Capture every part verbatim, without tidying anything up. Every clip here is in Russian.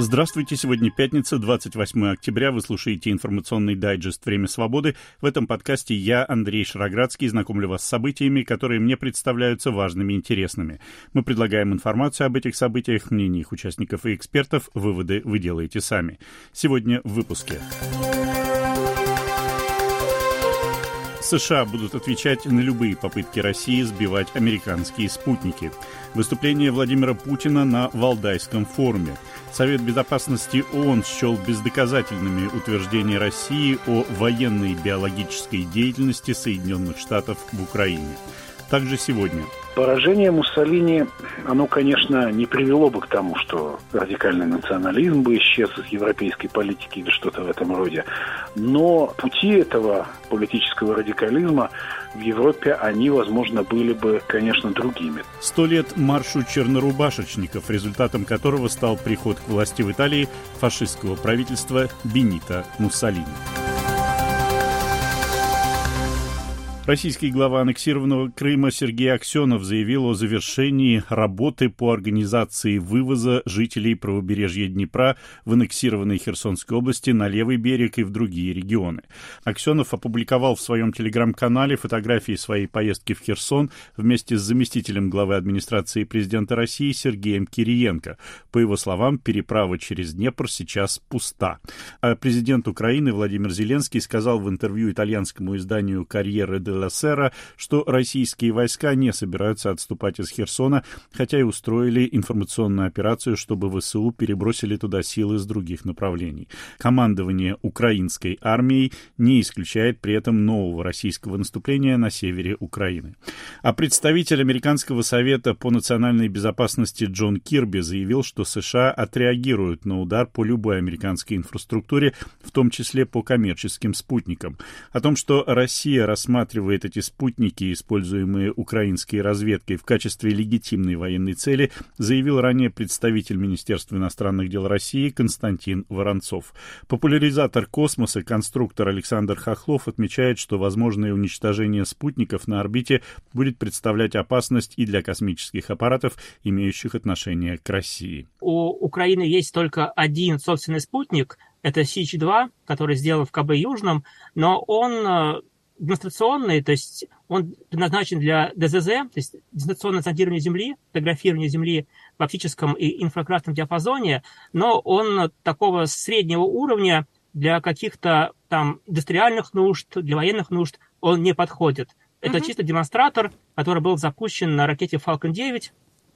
Здравствуйте, сегодня пятница, двадцать восьмое октября. Вы слушаете информационный дайджест «Время свободы». В этом подкасте я, Андрей Шароградский, знакомлю вас с событиями, которые мне представляются важными и интересными. Мы предлагаем информацию об этих событиях, мнения их участников и экспертов. Выводы вы делаете сами. Сегодня в выпуске. США будут отвечать на любые попытки России сбивать американские спутники. Выступление Владимира Путина на Валдайском форуме. Совет Безопасности ООН счел бездоказательными утверждения России о военной биологической деятельности Соединенных Штатов в Украине. Также сегодня. Поражение Муссолини, оно, конечно, не привело бы к тому, что радикальный национализм бы исчез из европейской политики или что-то в этом роде. Но пути этого политического радикализма в Европе, они, возможно, были бы, конечно, другими. Сто лет маршу чернорубашечников, результатом которого стал приход к власти в Италии фашистского правительства Бенито Муссолини. Российский глава аннексированного Крыма Сергей Аксенов заявил о завершении работы по организации вывоза жителей правобережья Днепра в аннексированной Херсонской области на левый берег и в другие регионы. Аксенов опубликовал в своем телеграм-канале фотографии своей поездки в Херсон вместе с заместителем главы администрации президента России Сергеем Кириенко. По его словам, переправа через Днепр сейчас пуста. А президент Украины Владимир Зеленский сказал в интервью итальянскому изданию «Карьера де ла Сера», что российские войска не собираются отступать из Херсона, хотя и устроили информационную операцию, чтобы ВСУ перебросили туда силы с других направлений. Командование украинской армией не исключает при этом нового российского наступления на севере Украины. А представитель Американского совета по национальной безопасности Джон Кирби заявил, что США отреагируют на удар по любой американской инфраструктуре, в том числе по коммерческим спутникам. О том, что Россия рассматривает эти спутники, используемые украинской разведкой, в качестве легитимной военной цели, заявил ранее представитель Министерства иностранных дел России Константин Воронцов. Популяризатор космоса, конструктор Александр Хохлов отмечает, что возможное уничтожение спутников на орбите будет представлять опасность и для космических аппаратов, имеющих отношение к России. У Украины есть только один собственный спутник, это Сич два, который сделан в ка бэ Южном, но он демонстрационный, то есть он предназначен для дэ зэ зэ, то есть дистанционное зондирование Земли, фотографирование Земли в оптическом и инфракрасном диапазоне, но он такого среднего уровня для каких-то там индустриальных нужд, для военных нужд он не подходит. Это mm-hmm. чисто демонстратор, который был запущен на ракете Фалкон девять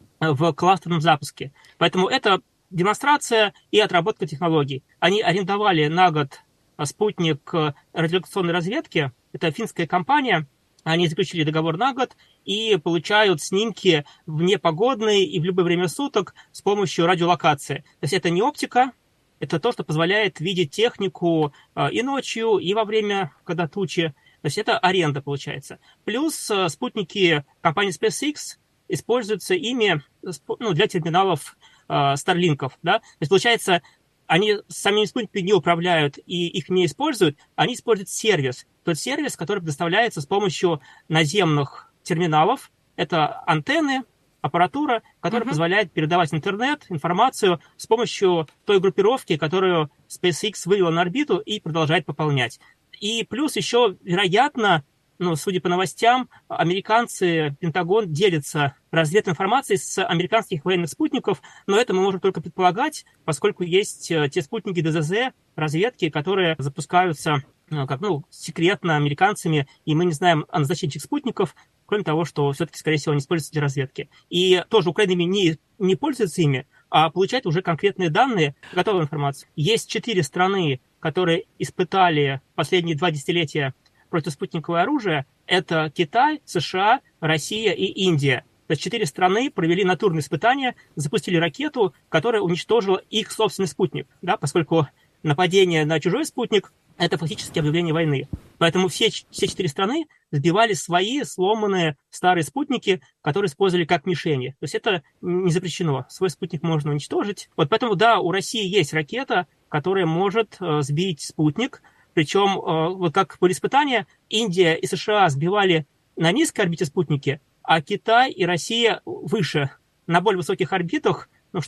в кластерном запуске. Поэтому это демонстрация и отработка технологий. Они арендовали на год спутник радиолокационной разведки. Это финская компания, они заключили договор на год и получают снимки в непогодные и в любое время суток с помощью радиолокации. То есть это не оптика, это то, что позволяет видеть технику и ночью, и во время, когда тучи. То есть это аренда получается. Плюс спутники компании SpaceX используются ими ну, для терминалов Старлинков. Да? То есть получается, они самими спутниками не управляют и их не используют, они используют сервис. Тот сервис, который предоставляется с помощью наземных терминалов. Это антенны, аппаратура, которая uh-huh. позволяет передавать интернет, информацию с помощью той группировки, которую SpaceX вывела на орбиту и продолжает пополнять. И плюс еще, вероятно, ну, судя по новостям, американцы, Пентагон делятся разведной информацией с американских военных спутников, но это мы можем только предполагать, поскольку есть те спутники дэ зэ зэ, разведки, которые запускаются как, ну, секретно американцами, и мы не знаем о назначении этих спутников, кроме того, что все-таки, скорее всего, они используются для разведки. И тоже Украина не, не пользуется ими, а получает уже конкретные данные, готовую информацию. Есть четыре страны, которые испытали последние два десятилетия противоспутниковое оружие. Это Китай, США, Россия и Индия. То есть четыре страны провели натурные испытания, запустили ракету, которая уничтожила их собственный спутник, да, поскольку нападение на чужой спутник – это фактически объявление войны. Поэтому все, все четыре страны сбивали свои сломанные старые спутники, которые использовали как мишени. То есть это не запрещено. Свой спутник можно уничтожить. Вот поэтому, да, у России есть ракета, которая может э, сбить спутник. Причем, э, вот как были испытания, Индия и США сбивали на низкой орбите спутники, а Китай и Россия выше, на более высоких орбитах, ну что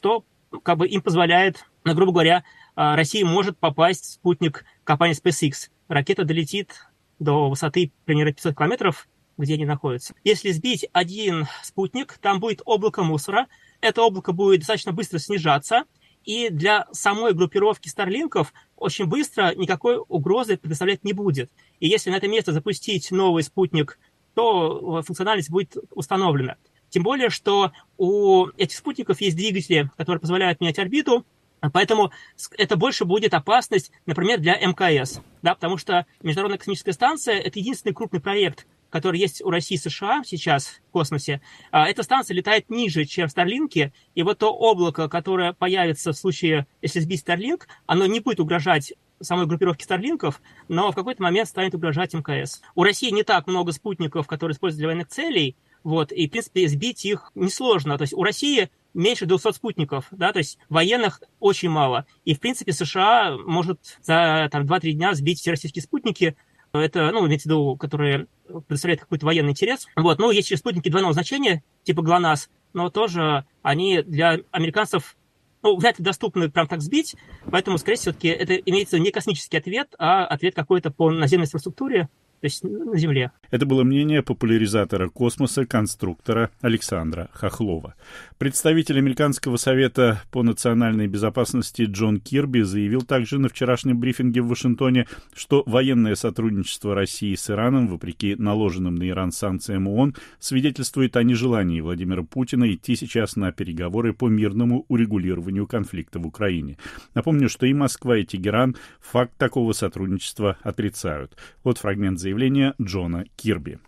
как бы им позволяет, ну, грубо говоря, Россия может попасть в спутник компании SpaceX. Ракета долетит до высоты примерно пятьсот километров, где они находятся. Если сбить один спутник, там будет облако мусора. Это облако будет достаточно быстро снижаться. И для самой группировки старлинков очень быстро никакой угрозы предоставлять не будет. И если на это место запустить новый спутник, то функциональность будет установлена. Тем более, что у этих спутников есть двигатели, которые позволяют менять орбиту, поэтому это больше будет опасность, например, для эм ка эс, да, потому что Международная космическая станция – это единственный крупный проект, который есть у России и США сейчас в космосе. Эта станция летает ниже, чем Starlink, и вот то облако, которое появится в случае, если сбить Starlink, оно не будет угрожать самой группировке старлинков, но в какой-то момент станет угрожать эм ка эс. У России не так много спутников, которые используют для военных целей, вот, и, в принципе, сбить их несложно. То есть у России меньше двухсот спутников, да, то есть военных очень мало. И, в принципе, США может за там, два-три дня сбить все российские спутники. Это, ну, имеется в виду, которые представляют какой-то военный интерес. Вот, ну, есть еще спутники двойного значения, типа ГЛОНАСС, но тоже они для американцев, ну, вряд ли доступны прям так сбить, поэтому, скорее всего, все-таки это имеется не космический ответ, а ответ какой-то по наземной инфраструктуре, то есть на Земле. Это было мнение популяризатора космоса, конструктора Александра Хохлова. Представитель Американского совета по национальной безопасности Джон Кирби заявил также на вчерашнем брифинге в Вашингтоне, что военное сотрудничество России с Ираном, вопреки наложенным на Иран санкциям ООН, свидетельствует о нежелании Владимира Путина идти сейчас на переговоры по мирному урегулированию конфликта в Украине. Напомню, что и Москва, и Тегеран факт такого сотрудничества отрицают. Вот фрагмент заявления Джона Кирби.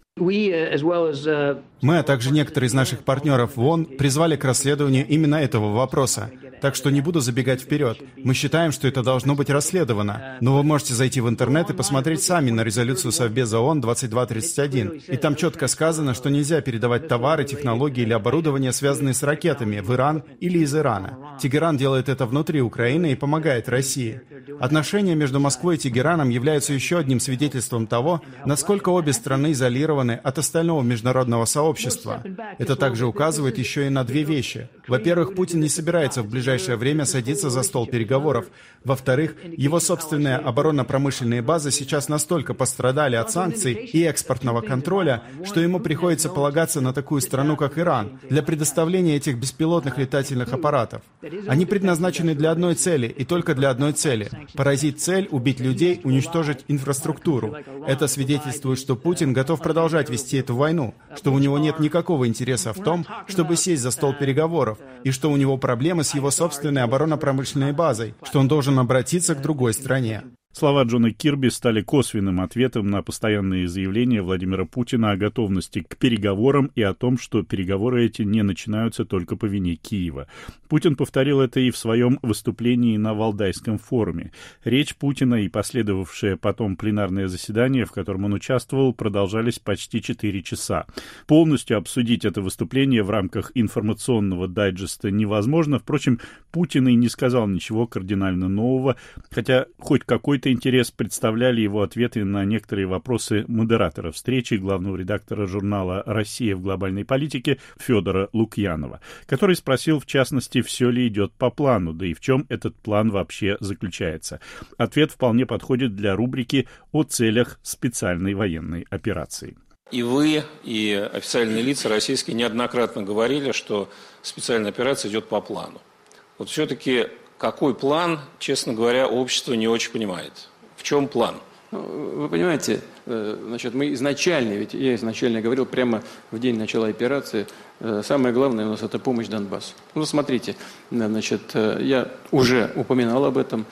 Мы, а также некоторые из наших партнеров в ООН, призвали к расследованию именно этого вопроса. Так что не буду забегать вперед. Мы считаем, что это должно быть расследовано. Но вы можете зайти в интернет и посмотреть сами на резолюцию Совбеза ООН двадцать два тридцать один. И там четко сказано, что нельзя передавать товары, технологии или оборудование, связанные с ракетами, в Иран или из Ирана. Тегеран делает это внутри Украины и помогает России. Отношения между Москвой и Тегераном являются еще одним свидетельством того, насколько обе страны изолированы от остального международного сообщества. Это также указывает еще и на две вещи. Во-первых, Путин не собирается в ближайшее время садиться за стол переговоров. Во-вторых, его собственные оборонно-промышленные базы сейчас настолько пострадали от санкций и экспортного контроля, что ему приходится полагаться на такую страну, как Иран, для предоставления этих беспилотных летательных аппаратов. Они предназначены для одной цели и только для одной цели – поразить цель, убить людей, уничтожить инфраструктуру. Это свидетельствует, что Путин готов продолжать вести эту войну, что у него нет никакого интереса в том, чтобы сесть за стол переговоров, и что у него проблемы с его собственной оборонно-промышленной базой, что он должен обратиться к другой стране. Слова Джона Кирби стали косвенным ответом на постоянные заявления Владимира Путина о готовности к переговорам и о том, что переговоры эти не начинаются только по вине Киева. Путин повторил это и в своем выступлении на Валдайском форуме. Речь Путина и последовавшее потом пленарное заседание, в котором он участвовал, продолжались почти четыре часа. Полностью обсудить это выступление в рамках информационного дайджеста невозможно. Впрочем, Путин и не сказал ничего кардинально нового, хотя хоть какой-то интерес представляли его ответы на некоторые вопросы модератора встречи, главного редактора журнала «Россия в глобальной политике» Федора Лукьянова, который спросил, в частности, все ли идет по плану, да и в чем этот план вообще заключается. Ответ вполне подходит для рубрики о целях специальной военной операции. И вы, и официальные лица российские неоднократно говорили, что специальная операция идет по плану. Вот все-таки какой план, честно говоря, общество не очень понимает. В чем план? Вы понимаете, значит, мы изначально, ведь я изначально говорил прямо в день начала операции, самое главное у нас это помощь Донбассу. Ну, смотрите, значит, я уже упоминал об этом.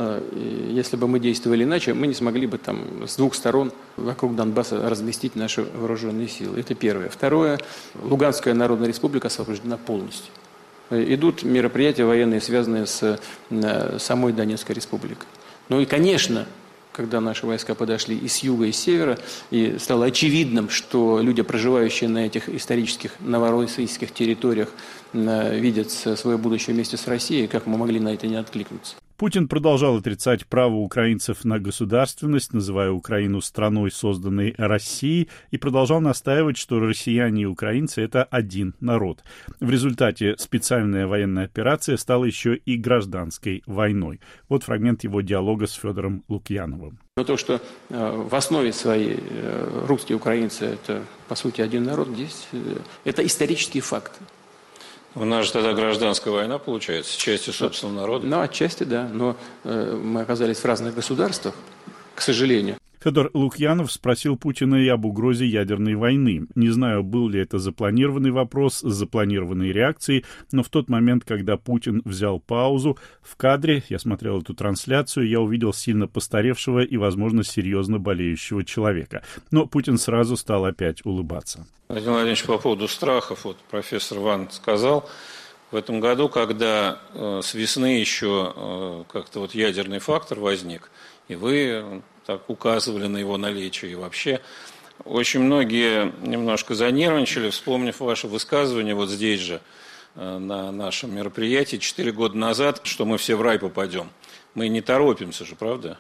Если бы мы действовали иначе, мы не смогли бы там с двух сторон вокруг Донбасса разместить наши вооруженные силы. Это первое. Второе, Луганская Народная Республика освобождена полностью. Идут мероприятия военные, связанные с самой Донецкой республикой. Ну и, конечно, когда наши войска подошли и с юга, и с севера, и стало очевидным, что люди, проживающие на этих исторических новороссийских территориях, видят свое будущее вместе с Россией, как мы могли на это не откликнуться? Путин продолжал отрицать право украинцев на государственность, называя Украину страной, созданной Россией, и продолжал настаивать, что россияне и украинцы — это один народ. В результате специальная военная операция стала еще и гражданской войной. Вот фрагмент его диалога с Федором Лукьяновым. Но то, что э, в основе своей э, русские украинцы — это, по сути, один народ, здесь э, это исторический факт. У нас же тогда гражданская война, получается, с частью собственного народа. Ну, отчасти, да. Но э, мы оказались в разных государствах, к сожалению. Федор Лукьянов спросил Путина и об угрозе ядерной войны. Не знаю, был ли это запланированный вопрос с запланированной реакцией, но в тот момент, когда Путин взял паузу, в кадре, я смотрел эту трансляцию, я увидел сильно постаревшего и, возможно, серьезно болеющего человека. Но Путин сразу стал опять улыбаться. Владимир Владимирович, по поводу страхов, вот профессор Ван сказал, в этом году, когда э, с весны еще э, как-то вот ядерный фактор возник, и вы так указывали на его наличие, и вообще очень многие немножко занервничали, вспомнив ваше высказывание вот здесь же, э, на нашем мероприятии четыре года назад, что мы все в рай попадем. Мы не торопимся же, правда?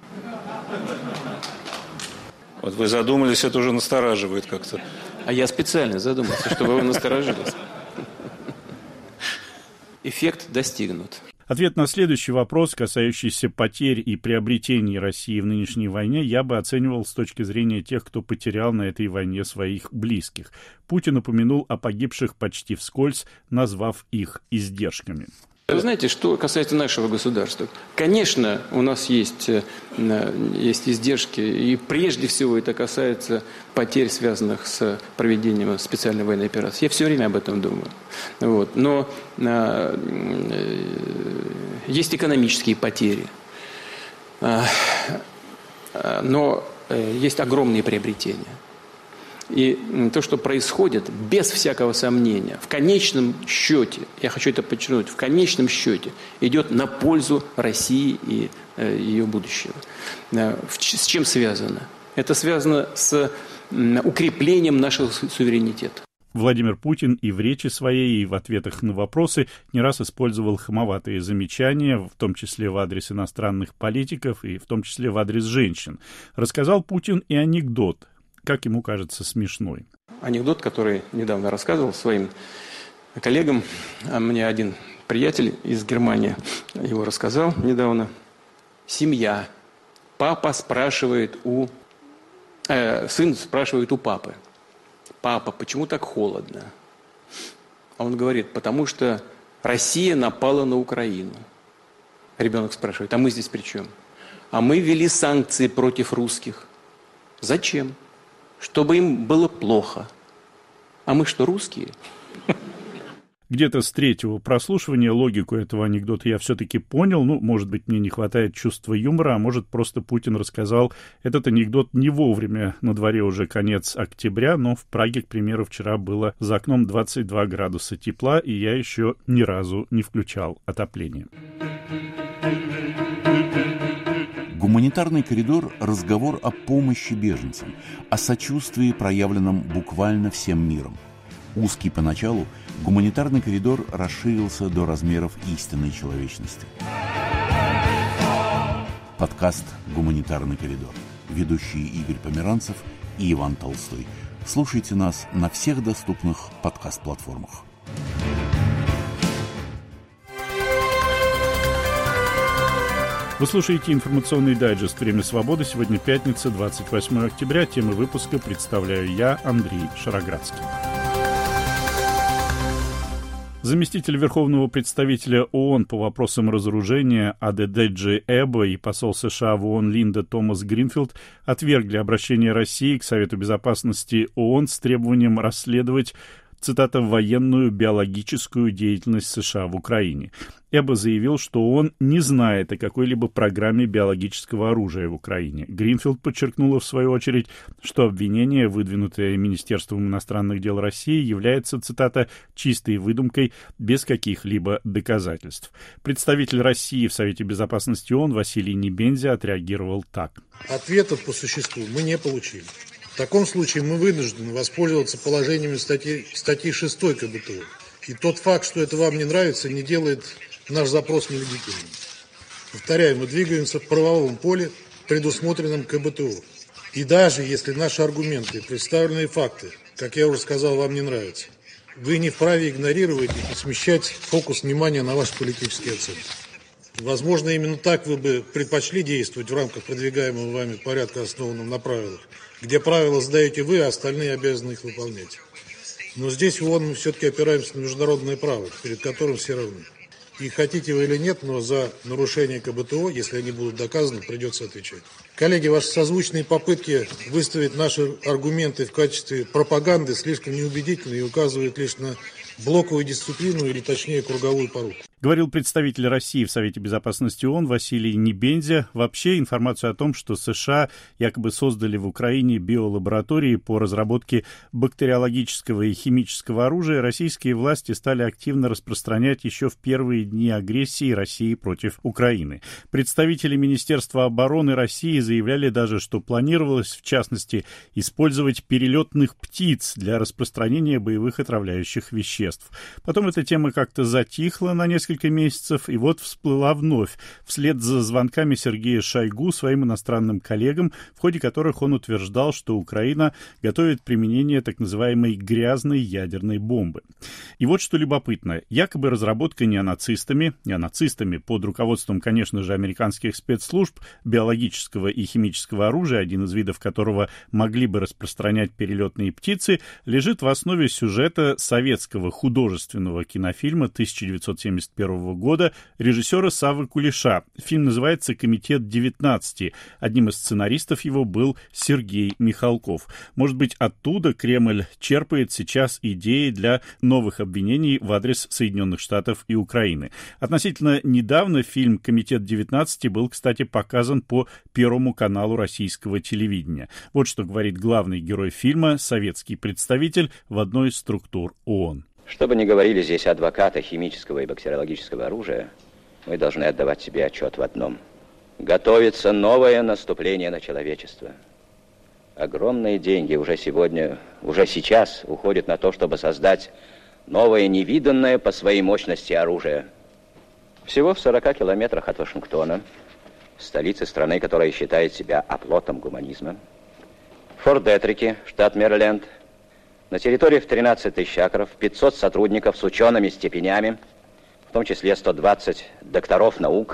Вот вы задумались, это уже настораживает как-то. А я специально задумался, чтобы вы насторожились. Эффект достигнут. Ответ на следующий вопрос, касающийся потерь и приобретений России в нынешней войне, я бы оценивал с точки зрения тех, кто потерял на этой войне своих близких. Путин упомянул о погибших почти вскользь, назвав их издержками. Вы знаете, что касается нашего государства? Конечно, у нас есть, есть издержки, и прежде всего это касается потерь, связанных с проведением специальной военной операции. Я все время об этом думаю. Вот. Но а, есть экономические потери, а, но есть огромные приобретения. И то, что происходит, без всякого сомнения, в конечном счете, я хочу это подчеркнуть, в конечном счете идет на пользу России и э, ее будущего. Э, с чем связано? Это связано с э, укреплением нашего суверенитета. Владимир Путин и в речи своей, и в ответах на вопросы не раз использовал хамоватые замечания, в том числе в адрес иностранных политиков и в том числе в адрес женщин. Рассказал Путин и анекдот, как ему кажется, смешной. Анекдот, который недавно рассказывал своим коллегам. А мне один приятель из Германии его рассказал недавно. Семья. Папа спрашивает у... Э, сын спрашивает у папы. Папа, почему так холодно? А он говорит, потому что Россия напала на Украину. Ребенок спрашивает, а мы здесь при чем? А мы ввели санкции против русских. Зачем? Чтобы им было плохо. А мы что, русские? Где-то с третьего прослушивания логику этого анекдота я все-таки понял. Ну, может быть, мне не хватает чувства юмора, а может, просто Путин рассказал этот анекдот не вовремя. На дворе уже конец октября, но в Праге, к примеру, вчера было за окном двадцать два градуса тепла, и я еще ни разу не включал отопление. Гуманитарный коридор – разговор о помощи беженцам, о сочувствии, проявленном буквально всем миром. Узкий поначалу, гуманитарный коридор расширился до размеров истинной человечности. Подкаст «Гуманитарный коридор». Ведущие Игорь Померанцев и Иван Толстой. Слушайте нас на всех доступных подкаст-платформах. Вы слушаете информационный дайджест «Время свободы». Сегодня пятница, двадцать восьмое октября. Темы выпуска представляю я, Андрей Шароградский. Заместитель Верховного представителя ООН по вопросам разоружения Адеджи Эбо и посол США в ООН Линда Томас Гринфилд отвергли обращение России к Совету безопасности ООН с требованием расследовать, цитата, «военную биологическую деятельность США в Украине». Эбо заявил, что он не знает о какой-либо программе биологического оружия в Украине. Гринфилд подчеркнула, в свою очередь, что обвинение, выдвинутое Министерством иностранных дел России, является, цитата, «чистой выдумкой без каких-либо доказательств». Представитель России в Совете безопасности ООН Василий Небензя отреагировал так. Ответа по существу мы не получили. В таком случае мы вынуждены воспользоваться положениями статьи, статьи шесть КБТУ. И тот факт, что это вам не нравится, не делает наш запрос нелегитимным. Повторяю, мы двигаемся в правовом поле, предусмотренном ка бэ тэ о. И даже если наши аргументы и представленные факты, как я уже сказал, вам не нравятся, вы не вправе игнорировать их и смещать фокус внимания на ваши политические оценки. Возможно, именно так вы бы предпочли действовать в рамках продвигаемого вами порядка, основанном на правилах, где правила задаете вы, а остальные обязаны их выполнять. Но здесь в ООН мы все-таки опираемся на международное право, перед которым все равны. И хотите вы или нет, но за нарушение ка бэ тэ о, если они будут доказаны, придется отвечать. Коллеги, ваши созвучные попытки выставить наши аргументы в качестве пропаганды слишком неубедительны и указывают лишь на блоковую дисциплину или, точнее, круговую поруку. Говорил представитель России в Совете Безопасности ООН Василий Небензя. Вообще информацию о том, что США якобы создали в Украине биолаборатории по разработке бактериологического и химического оружия, российские власти стали активно распространять еще в первые дни агрессии России против Украины. Представители Министерства обороны России заявляли даже, что планировалось, в частности, использовать перелетных птиц для распространения боевых отравляющих веществ. Потом эта тема как-то затихла на несколько месяцев, и вот всплыла вновь, вслед за звонками Сергея Шойгу своим иностранным коллегам, в ходе которых он утверждал, что Украина готовит применение так называемой грязной ядерной бомбы. И вот что любопытно. Якобы разработка неонацистами, неонацистами под руководством, конечно же, американских спецслужб, биологического и химического оружия, один из видов которого могли бы распространять перелетные птицы, лежит в основе сюжета советского художественного кинофильма тысяча девятьсот семьдесят первого года режиссера Саввы Кулеша. Фильм называется «Комитет девятнадцати». Одним из сценаристов его был Сергей Михалков. Может быть, оттуда Кремль черпает сейчас идеи для новых обвинений в адрес Соединенных Штатов и Украины. Относительно недавно фильм «Комитет девятнадцати» был, кстати, показан по Первому каналу российского телевидения. Вот что говорит главный герой фильма, советский представитель в одной из структур ООН. Что бы ни говорили здесь адвокаты химического и бактериологического оружия, мы должны отдавать себе отчет в одном. Готовится новое наступление на человечество. Огромные деньги уже сегодня, уже сейчас уходят на то, чтобы создать новое невиданное по своей мощности оружие. Всего в сорока километрах от Вашингтона, столицы страны, которая считает себя оплотом гуманизма, в Форт-Детрике, штат Мэриленд, на территории в тринадцать тысяч акров, пятьсот сотрудников с учеными степенями, в том числе сто двадцать докторов наук,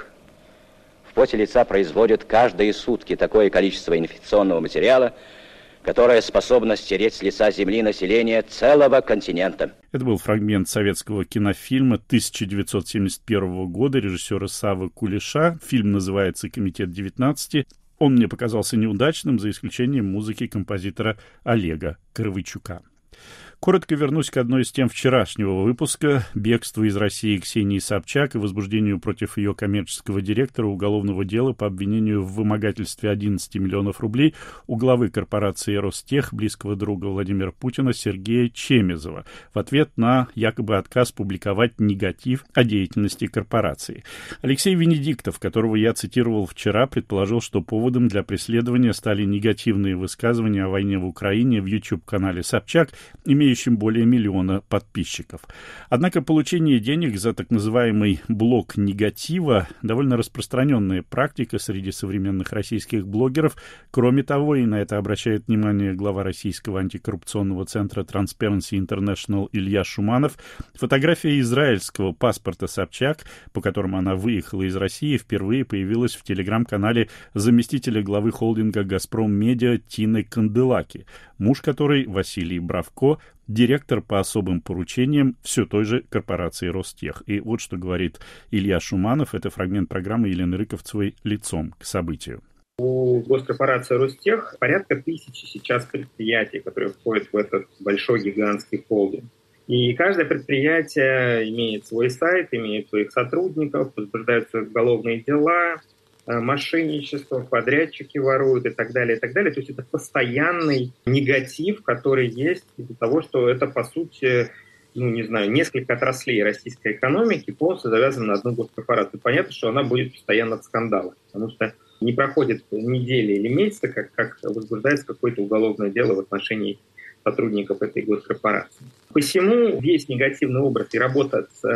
в поте лица производят каждые сутки такое количество инфекционного материала, которое способно стереть с лица земли население целого континента. Это был фрагмент советского кинофильма тысяча девятьсот семьдесят первого года режиссера Саввы Кулеша. Фильм называется «Комитет девятнадцати». Он мне показался неудачным, за исключением музыки композитора Олега Кровычука. Коротко вернусь к одной из тем вчерашнего выпуска. Бегству из России Ксении Собчак и возбуждению против ее коммерческого директора уголовного дела по обвинению в вымогательстве одиннадцати миллионов рублей у главы корпорации Ростех, близкого друга Владимира Путина Сергея Чемезова, в ответ на якобы отказ публиковать негатив о деятельности корпорации. Алексей Венедиктов, которого я цитировал вчера, предположил, что поводом для преследования стали негативные высказывания о войне в Украине в YouTube-канале Собчак, имеющем более миллиона подписчиков. Однако получение денег за так называемый блок негатива довольно распространенная практика среди современных российских блогеров. Кроме того, и на это обращает внимание глава российского антикоррупционного центра Transparency International Илья Шуманов, фотография израильского паспорта Собчак, по которому она выехала из России, впервые появилась в телеграм-канале заместителя главы холдинга «Газпром Медиа» Тины Канделаки, муж которой, Василий Бравко, директор по особым поручениям все той же корпорации Ростех. И вот что говорит Илья Шуманов. Это фрагмент программы Елены Рыковцевой «Лицом к событию». У госкорпорации Ростех порядка тысячи сейчас предприятий, которые входят в этот большой гигантский холдинг. И каждое предприятие имеет свой сайт, имеет своих сотрудников, возбуждаются уголовные дела, мошенничество, подрядчики воруют и так далее, и так далее. То есть это постоянный негатив, который есть из-за того, что это, по сути, ну, не знаю, несколько отраслей российской экономики полностью завязаны на одну госкорпорацию. Понятно, что она будет постоянно в скандалах, потому что не проходит недели или месяца, как, как возбуждается какое-то уголовное дело в отношении сотрудников этой госкорпорации. Посему весь негативный образ и работа с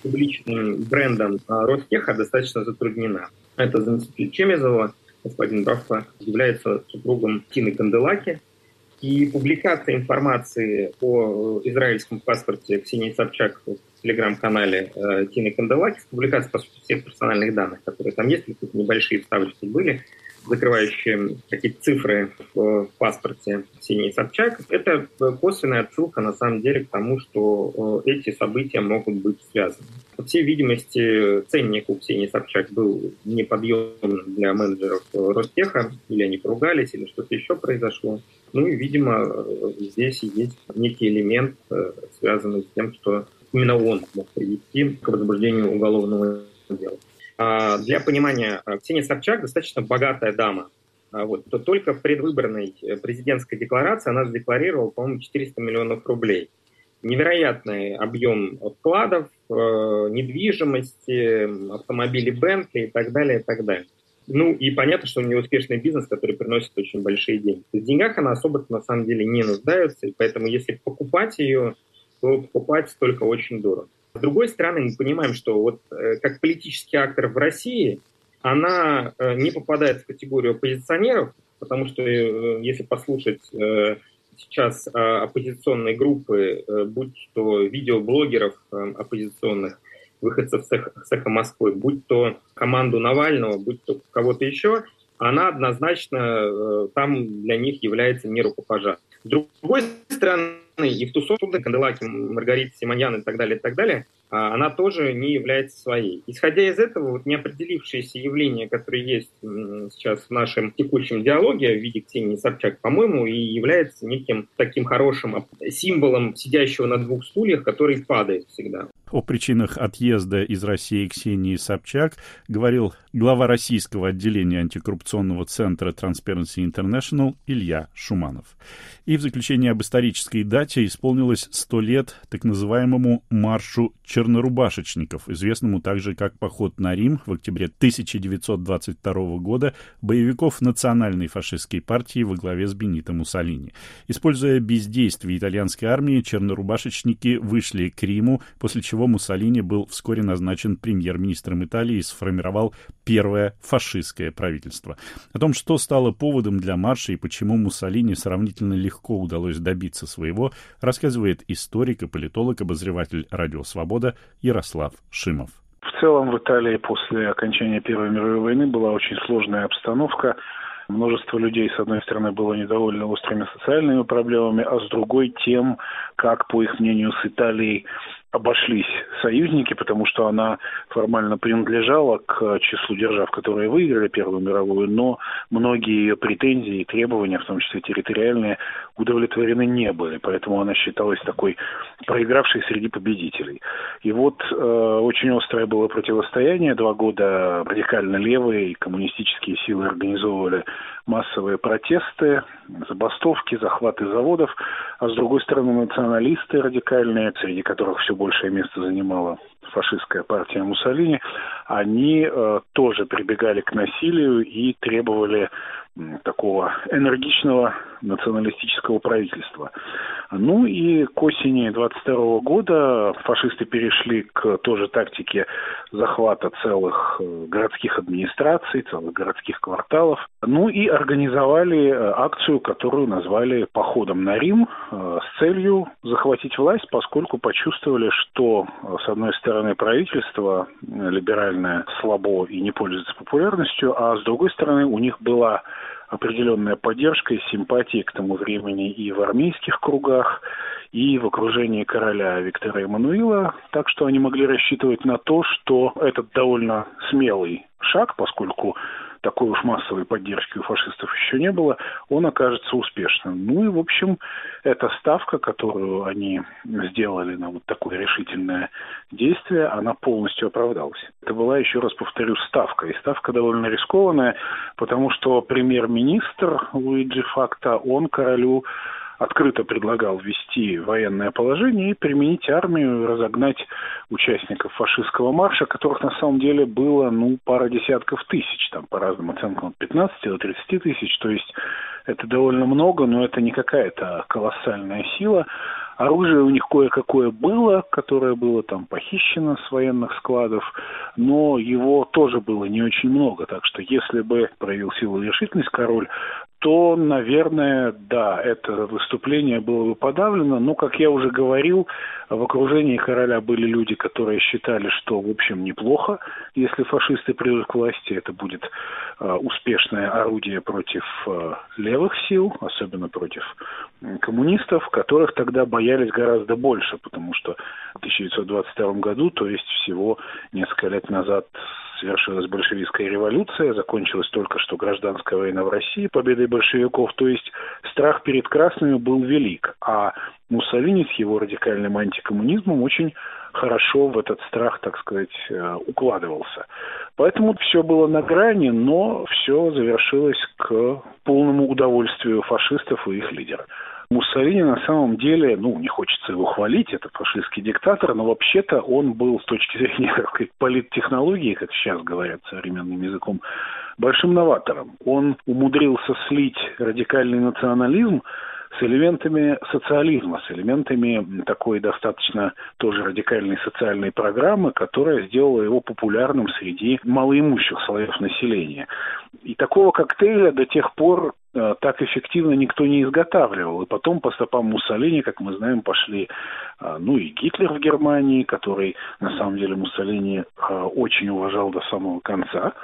публичным брендом Ростеха достаточно затруднена. Это заместитель Чемезова, господин Бравко, является супругом Тины Канделаки. И публикация информации о израильском паспорте Ксении Собчак в телеграм-канале э, Тины Канделаки, публикация, по сути, всех персональных данных, которые там есть, какие-то небольшие вставочки были, закрывающие какие-то цифры в паспорте Ксении Собчак, это косвенная отсылка, на самом деле, к тому, что эти события могут быть связаны. По всей видимости, ценник у Ксении Собчак был неподъемным для менеджеров Ростеха, или они поругались, или что-то еще произошло. Ну и, видимо, здесь есть некий элемент, связанный с тем, что именно он мог привести к возбуждению уголовного дела. Для понимания, Ксения Собчак достаточно богатая дама. Вот, то только в предвыборной президентской декларации она задекларировала, по-моему, четыреста миллионов рублей. Невероятный объем вкладов, недвижимости, автомобили Бентли и так далее, и так далее. Ну и понятно, что у нее успешный бизнес, который приносит очень большие деньги. В деньгах она особо на самом деле не нуждается, и поэтому если покупать ее, то покупать только очень дорого. С другой стороны, мы понимаем, что вот как политический актор в России она не попадает в категорию оппозиционеров, потому что если послушать сейчас оппозиционные группы, будь то видеоблогеров оппозиционных, выходцев с «Эхо Москвы», будь то команду Навального, будь то кого-то еще, она однозначно там для них является нерукопожатной. С другой стороны, и в тусовке Канделаки, Маргарита Симоньян и так далее, и так далее, она тоже не является своей. Исходя из этого, вот неопределившиеся явления, которые есть сейчас в нашем текущем диалоге в виде Ксении Собчак, по-моему, и является неким таким хорошим символом сидящего на двух стульях, который падает всегда. О причинах отъезда из России Ксении Собчак говорил глава российского отделения антикоррупционного центра Transparency International Илья Шуманов. И в заключение об исторической дате исполнилось сто лет так называемому маршу чернорубашечников, известному также как поход на Рим в октябре тысяча девятьсот двадцать второго года боевиков национальной фашистской партии во главе с Бенито Муссолини. Используя бездействие итальянской армии, чернорубашечники вышли к Риму, после чего Муссолини был вскоре назначен премьер-министром Италии и сформировал первое фашистское правительство. О том, что стало поводом для марша и почему Муссолини сравнительно легко удалось добиться своего, рассказывает историк и политолог, обозреватель «Радио Свобода» Ярослав Шимов. В целом в Италии после окончания Первой мировой войны была очень сложная обстановка. Множество людей, с одной стороны, было недовольно острыми социальными проблемами, а с другой тем, как, по их мнению, с Италией обошлись союзники, потому что она формально принадлежала к числу держав, которые выиграли Первую мировую, но многие ее претензии и требования, в том числе территориальные, удовлетворены не были. Поэтому она считалась такой проигравшей среди победителей. И вот э, очень острое было противостояние. Два года радикально левые и коммунистические силы организовывали массовые протесты, забастовки, захваты заводов, а с другой стороны националисты радикальные, среди которых все большее место занимала фашистская партия Муссолини, они э, тоже прибегали к насилию и требовали м, такого энергичного националистического правительства. Ну и к осени двадцать второго года фашисты перешли к тоже тактике захвата целых городских администраций, целых городских кварталов. Ну и организовали акцию, которую назвали «Походом на Рим» с целью захватить власть, поскольку почувствовали, что, с одной стороны, правительство либеральное слабо и не пользуется популярностью, а с другой стороны, у них была определенная поддержка и симпатия к тому времени и в армейских кругах, и в окружении короля Виктора Эммануила, так что они могли рассчитывать на то, что этот довольно смелый шаг, поскольку такой уж массовой поддержки у фашистов еще не было, он окажется успешным. Ну и, в общем, эта ставка, которую они сделали на вот такое решительное действие, она полностью оправдалась. Это была, еще раз повторю, ставка. И ставка довольно рискованная, потому что премьер-министр Луиджи Факта, он королю открыто предлагал ввести военное положение и применить армию, разогнать участников фашистского марша, которых на самом деле было, ну, пара десятков тысяч, там, по разным оценкам, от пятнадцати до тридцати тысяч, то есть это довольно много, но это не какая-то колоссальная сила. Оружие у них кое-какое было, которое было там похищено с военных складов, но его тоже было не очень много. Так что если бы проявил силу и решительность король, то, наверное, да, это выступление было бы подавлено. Но, как я уже говорил, в окружении короля были люди, которые считали, что, в общем, неплохо, если фашисты придут к власти, это будет э, успешное орудие против э, левых сил, особенно против э, коммунистов, которых тогда боялись гораздо больше, потому что в тысяча девятьсот двадцать втором году, то есть всего несколько лет назад, совершилась большевистская революция, закончилась только что гражданская война в России победой большевиков, то есть страх перед красными был велик, а Муссолини с его радикальным антикоммунизмом очень хорошо в этот страх, так сказать, укладывался. Поэтому все было на грани, но все завершилось к полному удовольствию фашистов и их лидера. Муссолини на самом деле, ну, не хочется его хвалить, это фашистский диктатор, но вообще-то он был с точки зрения, так сказать, политтехнологии, как сейчас говорят современным языком, большим новатором. Он умудрился слить радикальный национализм с элементами социализма, с элементами такой достаточно тоже радикальной социальной программы, которая сделала его популярным среди малоимущих слоев населения. И такого коктейля до тех пор э, так эффективно никто не изготавливал. И потом по стопам Муссолини, как мы знаем, пошли э, ну и Гитлер в Германии, который на самом деле Муссолини э, очень уважал до самого конца.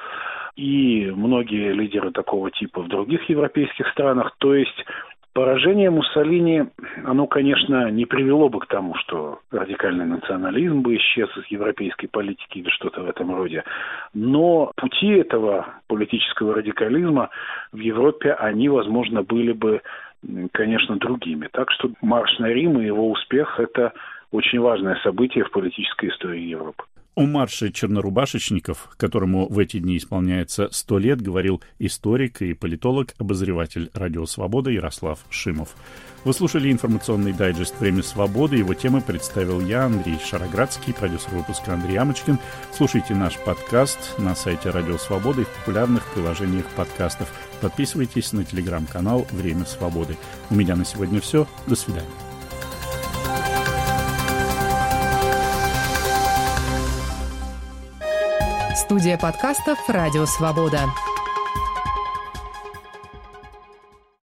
И многие лидеры такого типа в других европейских странах. То есть поражение Муссолини, оно, конечно, не привело бы к тому, что радикальный национализм бы исчез из европейской политики или что-то в этом роде. Но пути этого политического радикализма в Европе, они, возможно, были бы, конечно, другими. Так что марш на Рим и его успех – это очень важное событие в политической истории Европы. О марше чернорубашечников, которому в эти дни исполняется сто лет, говорил историк и политолог, обозреватель «Радио Свобода» Ярослав Шимов. Вы слушали информационный дайджест «Время свободы». Его темы представил я, Андрей Шароградский, продюсер выпуска Андрей Амочкин. Слушайте наш подкаст на сайте «Радио Свобода» и в популярных приложениях подкастов. Подписывайтесь на телеграм-канал «Время свободы». У меня на сегодня все. До свидания. Студия подкастов «Радио Свобода».